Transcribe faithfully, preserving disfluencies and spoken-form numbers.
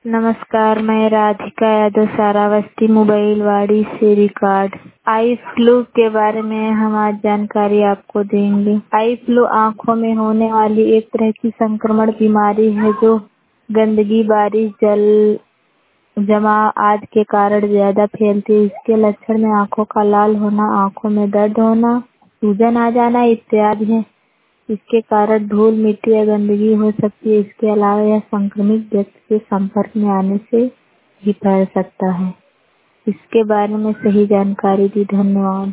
नमस्कार, मैं राधिका यादव सारावस्ती मोबाइल वाड़ी से रिकॉर्ड। आई फ्लू के बारे में हम आज जानकारी आपको देंगे। आई फ्लू आंखों में होने वाली एक तरह की संक्रमण बीमारी है जो गंदगी, बारिश, जल जमा आदि के कारण ज्यादा फैलती है। इसके लक्षण में आंखों का लाल होना, आंखों में दर्द होना, सूजन आ जाना इत्यादि है। इसके कारण धूल, मिट्टी या गंदगी हो सकती है। इसके अलावा यह संक्रमित व्यक्ति के संपर्क में आने से भी फैल सकता है। इसके बारे में सही जानकारी दी। धन्यवाद।